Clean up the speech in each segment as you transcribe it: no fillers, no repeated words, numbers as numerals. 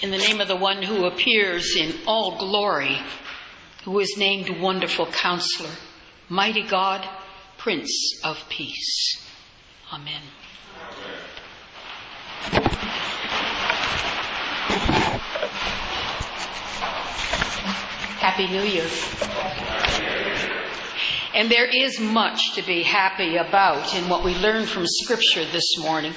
In the name of the one who appears in all glory, who is named Wonderful Counselor, Mighty God, Prince of Peace. Amen. Happy New Year. And there is much to be happy about in what we learned from Scripture this morning.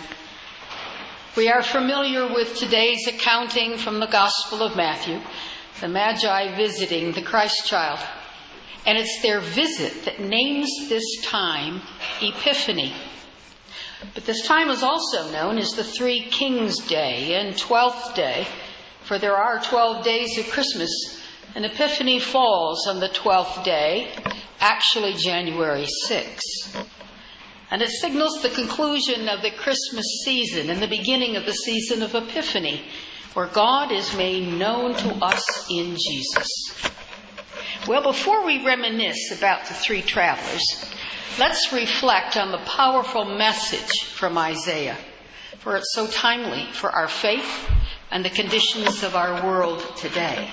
We are familiar with today's accounting from the Gospel of Matthew, the Magi visiting the Christ child. And it's their visit that names this time Epiphany. But this time is also known as the Three Kings Day and 12th Day, for there are 12 days of Christmas, and Epiphany falls on the 12th day, actually January 6th. And it signals the conclusion of the Christmas season and the beginning of the season of Epiphany, where God is made known to us in Jesus. Well, before we reminisce about the three travelers, let's reflect on the powerful message from Isaiah, for it's so timely for our faith and the conditions of our world today.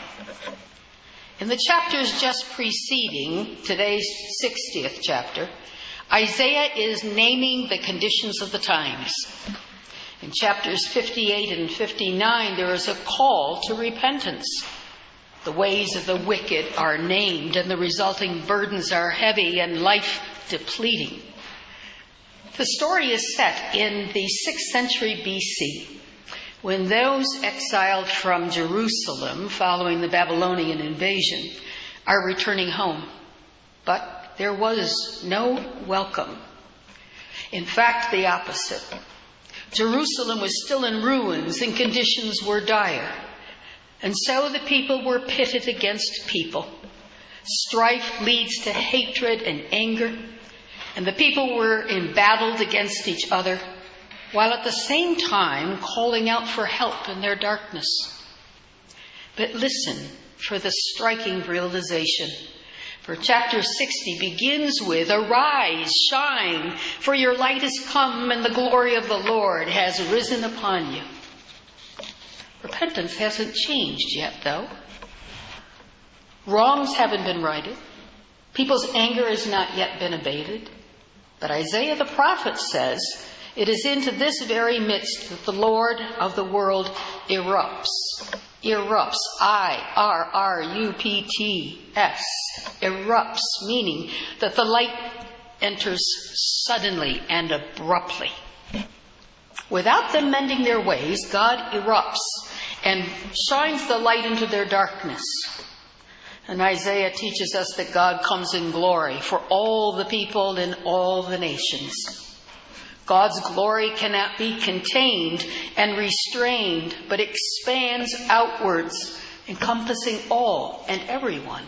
In the chapters just preceding today's 60th chapter, Isaiah is naming the conditions of the times. In chapters 58 and 59, there is a call to repentance. The ways of the wicked are named, and the resulting burdens are heavy and life-depleting. The story is set in the 6th century BC, when those exiled from Jerusalem following the Babylonian invasion are returning home. But there was no welcome. In fact, the opposite. Jerusalem was still in ruins and conditions were dire. And so the people were pitted against people. Strife leads to hatred and anger. And the people were embattled against each other, while at the same time calling out for help in their darkness. But listen for the striking realization. For chapter 60 begins with, "Arise, shine, for your light has come and the glory of the Lord has risen upon you." Repentance hasn't changed yet, though. Wrongs haven't been righted. People's anger has not yet been abated. But Isaiah the prophet says, it is into this very midst that the Lord of the world erupts. Erupts, I-R-R-U-P-T-S, erupts, meaning that the light enters suddenly and abruptly. Without them mending their ways, God erupts and shines the light into their darkness. And Isaiah teaches us that God comes in glory for all the people in all the nations. God's glory cannot be contained and restrained, but expands outwards, encompassing all and everyone.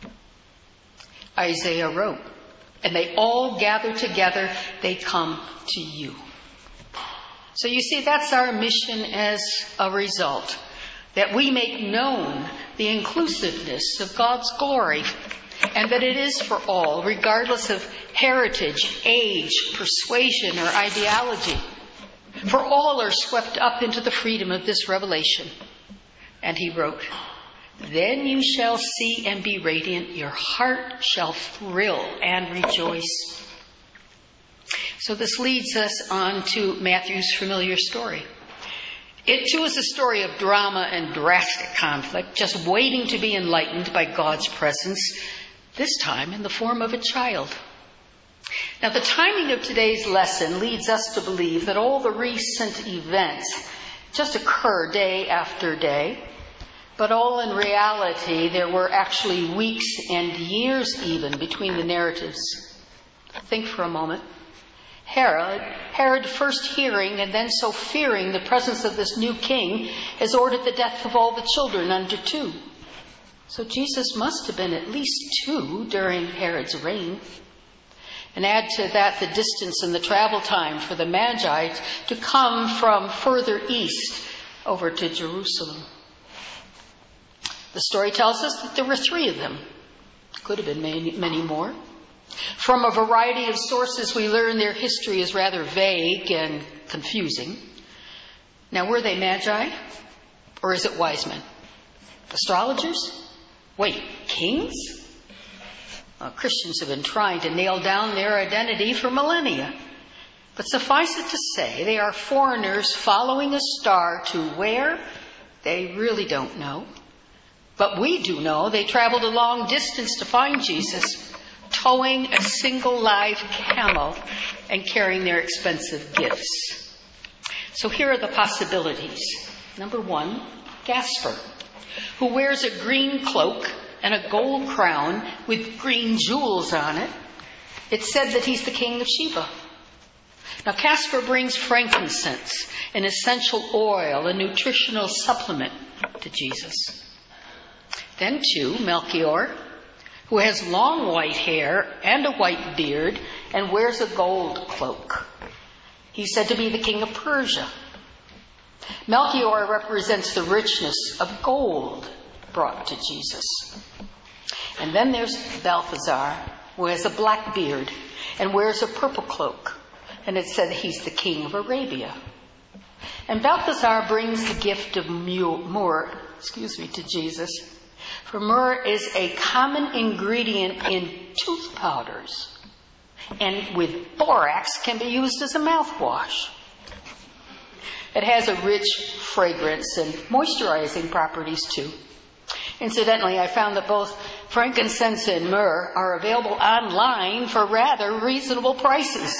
Isaiah wrote, "And they all gather together, they come to you." So you see, that's our mission as a result, that we make known the inclusiveness of God's glory, and that it is for all, regardless of heritage, age, persuasion, or ideology. For all are swept up into the freedom of this revelation. And he wrote, "Then you shall see and be radiant, your heart shall thrill and rejoice." So this leads us on to Matthew's familiar story. It too is a story of drama and drastic conflict, just waiting to be enlightened by God's presence, this time in the form of a child. Now, the timing of today's lesson leads us to believe that all the recent events just occur day after day, but all in reality there were actually weeks and years even between the narratives. Think for a moment. Herod, first hearing and then so fearing the presence of this new king, has ordered the death of all the children under 2. So Jesus must have been at least 2 during Herod's reign. And add to that the distance and the travel time for the Magi to come from further east over to Jerusalem. The story tells us that there were 3 of them. Could have been many more. From a variety of sources, we learn their history is rather vague and confusing. Now, were they Magi? Or is it wise men? Astrologers? Wait, kings? Well, Christians have been trying to nail down their identity for millennia. But suffice it to say, they are foreigners following a star to where? They really don't know. But we do know they traveled a long distance to find Jesus, towing a single live camel and carrying their expensive gifts. So here are the possibilities. Number 1, Gaspar, who wears a green cloak and a gold crown with green jewels on it. It's said that he's the king of Sheba. Now, Caspar brings frankincense, an essential oil, a nutritional supplement to Jesus. Then 2, Melchior, who has long white hair and a white beard and wears a gold cloak. He's said to be the king of Persia. Melchior represents the richness of gold brought to Jesus. And then there's Balthazar, who has a black beard and wears a purple cloak. And it said he's the king of Arabia. And Balthazar brings the gift of myrrh to Jesus. For myrrh is a common ingredient in tooth powders. And with borax can be used as a mouthwash. It has a rich fragrance and moisturizing properties too. Incidentally, I found that both frankincense and myrrh are available online for rather reasonable prices.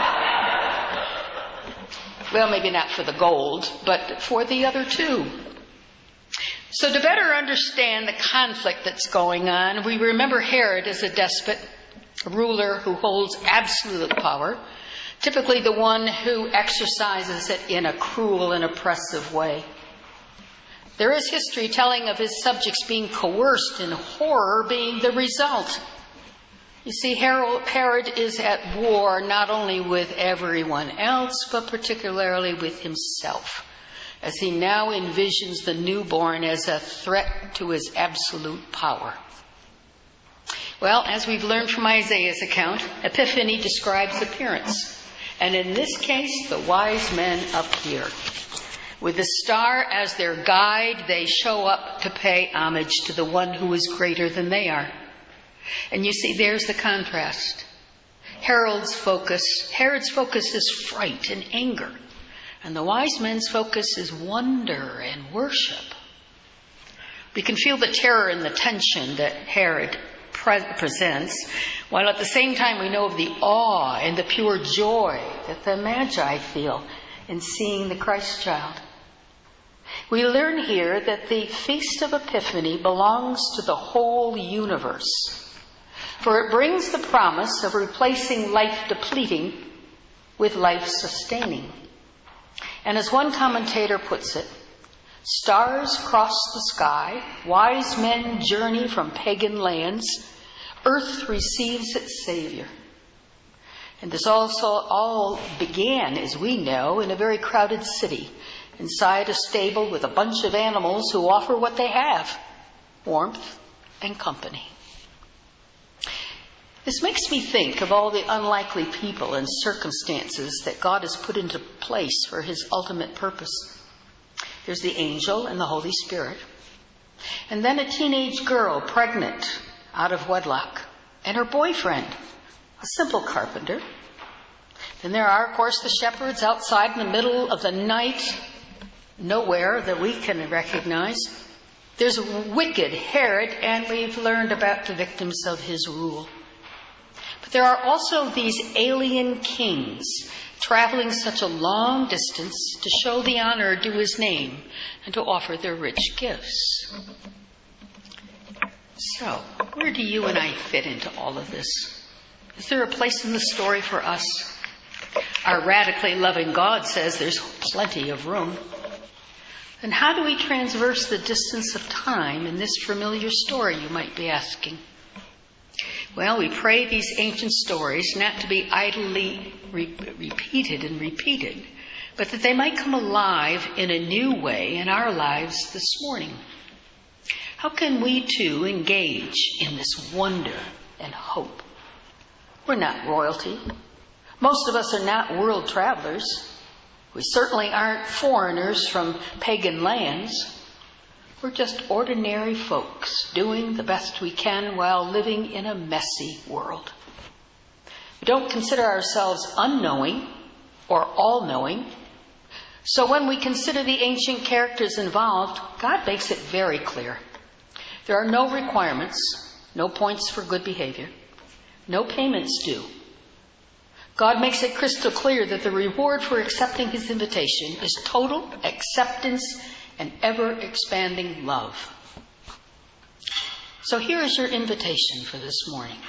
Well, maybe not for the gold, but for the other two. So to better understand the conflict that's going on, we remember Herod as a despot, a ruler who holds absolute power, typically the one who exercises it in a cruel and oppressive way. There is history telling of his subjects being coerced and horror being the result. You see, Herod is at war not only with everyone else, but particularly with himself, as he now envisions the newborn as a threat to his absolute power. Well, as we've learned from Isaiah's account, Epiphany describes appearance. And in this case, the wise men appear. With the star as their guide, they show up to pay homage to the one who is greater than they are. And you see, there's the contrast. Herod's focus is fright and anger. And the wise men's focus is wonder and worship. We can feel the terror and the tension that Herod presents, while at the same time we know of the awe and the pure joy that the Magi feel in seeing the Christ child. We learn here that the Feast of Epiphany belongs to the whole universe, for it brings the promise of replacing life-depleting with life-sustaining. And as one commentator puts it, stars cross the sky, wise men journey from pagan lands, earth receives its Savior. And this also all began, as we know, in a very crowded city, inside a stable with a bunch of animals who offer what they have, warmth and company. This makes me think of all the unlikely people and circumstances that God has put into place for his ultimate purpose. There's the angel and the Holy Spirit. And then a teenage girl pregnant out of wedlock. And her boyfriend, a simple carpenter. Then there are, of course, the shepherds outside in the middle of the night, nowhere that we can recognize. There's wicked Herod, and we've learned about the victims of his rule. But there are also these alien kings traveling such a long distance to show the honor due his name and to offer their rich gifts. So, where do you and I fit into all of this? Is there a place in the story for us? Our radically loving God says there's plenty of room. Then how do we transverse the distance of time in this familiar story, you might be asking? Well, we pray these ancient stories not to be idly repeated, but that they might come alive in a new way in our lives this morning. How can we too engage in this wonder and hope? We're not royalty. Most of us are not world travelers. We certainly aren't foreigners from pagan lands. We're just ordinary folks doing the best we can while living in a messy world. We don't consider ourselves unknowing or all-knowing. So when we consider the ancient characters involved, God makes it very clear. There are no requirements, no points for good behavior, no payments due. God makes it crystal clear that the reward for accepting his invitation is total acceptance and ever-expanding love. So here is your invitation for this morning.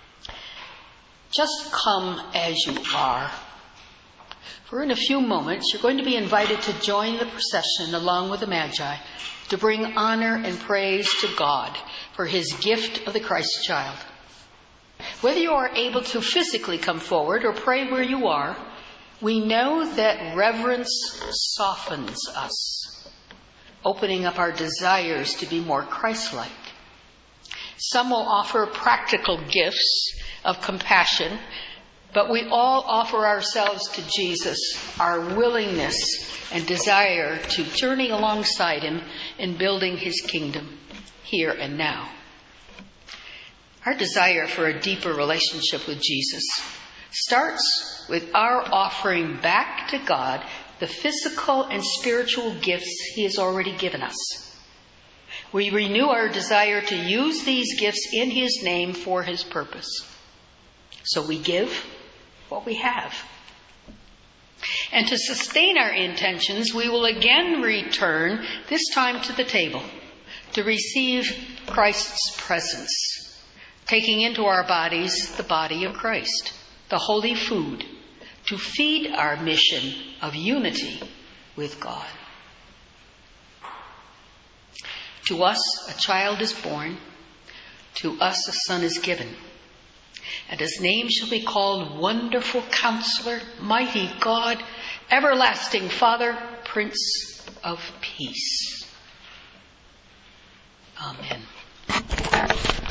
Just come as you are. For in a few moments, you're going to be invited to join the procession along with the Magi to bring honor and praise to God for his gift of the Christ child. Whether you are able to physically come forward or pray where you are, we know that reverence softens us, opening up our desires to be more Christ-like. Some will offer practical gifts of compassion, but we all offer ourselves to Jesus, our willingness and desire to journey alongside him in building his kingdom here and now. Our desire for a deeper relationship with Jesus starts with our offering back to God the physical and spiritual gifts he has already given us. We renew our desire to use these gifts in his name for his purpose. So we give what we have. And to sustain our intentions, we will again return, this time to the table, to receive Christ's presence, taking into our bodies the body of Christ, the holy food, to feed our mission of unity with God. To us a child is born, to us a son is given, and his name shall be called Wonderful Counselor, Mighty God, Everlasting Father, Prince of Peace. Amen.